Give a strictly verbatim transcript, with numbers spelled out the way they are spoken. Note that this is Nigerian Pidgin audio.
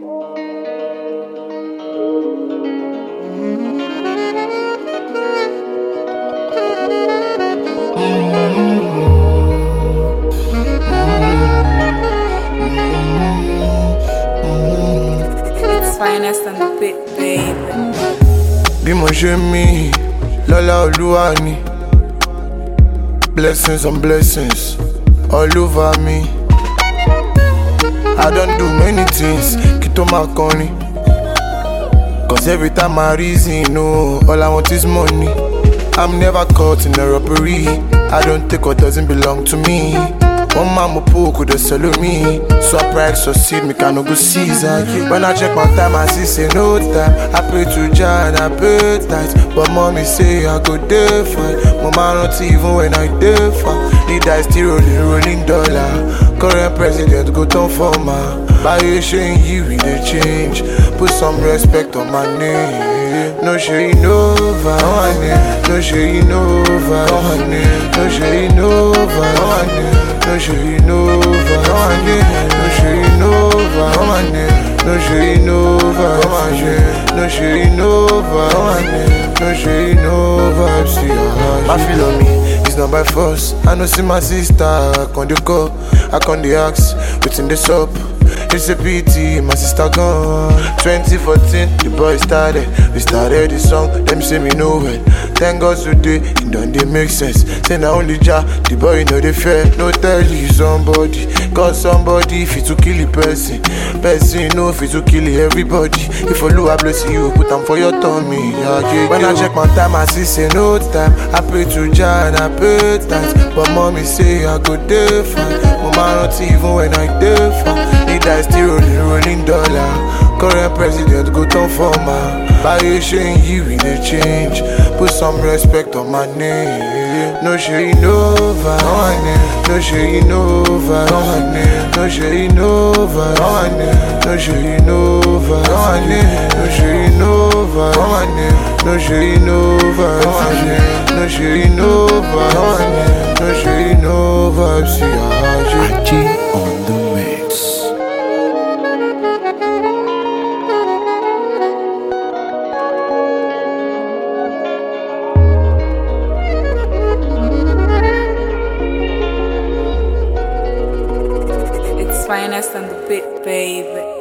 Finest on the beat, baby. Bí mo ṣe mí, lọ́lá Olúwa ni. Blessings on blessings all over me. I don't do many things, kí tó máa kọrin. Cause every time I reason, no, all I want is money. I'm never caught in a robbery. I don't take what doesn't belong to me. One man mo poke with a solo me. So I pride succeed, me can no go Caesar. When I check my time, I see say no time. I pray to Jah and I pay tight. But mommy say I go there fine. Mama not even when I there fine. The dice still rolling, rolling dollar. Current president go turn for my. By you showing you in the change. Put some respect on my name. No shade over, no shade over, no shade over, no shade over, no shade over, no shade over, no shade over, no shade over. See my feel on me, it's not by force. I know see my sister, I can't the call, I can't the axe, within the shop. It's a pity, my sister gone. twenty fourteen, the boy started. We started the song, them say me know it. Thank God today, it don't they make sense. Say na only Jah, the boy know the fair. No tell you somebody, cause somebody fit to kill a person. Person know fit to kill everybody. If Oluwa bless you, put them for your tummy. Yeah, yeah, when I check my time, I see say no time. I pray to Jah and I pay thanks. But mommy say I go there fine. Mama not even when I there fine. The dice still rolling, rolling dollar. Current president go turn for my. By you showing you in the change. Put some respect on my name. No shade over, no shade over, no shade over, no shade over, no shade over, no shade over, no shade over, no shade over. See how G on the mix. It's finest on the beat, baby.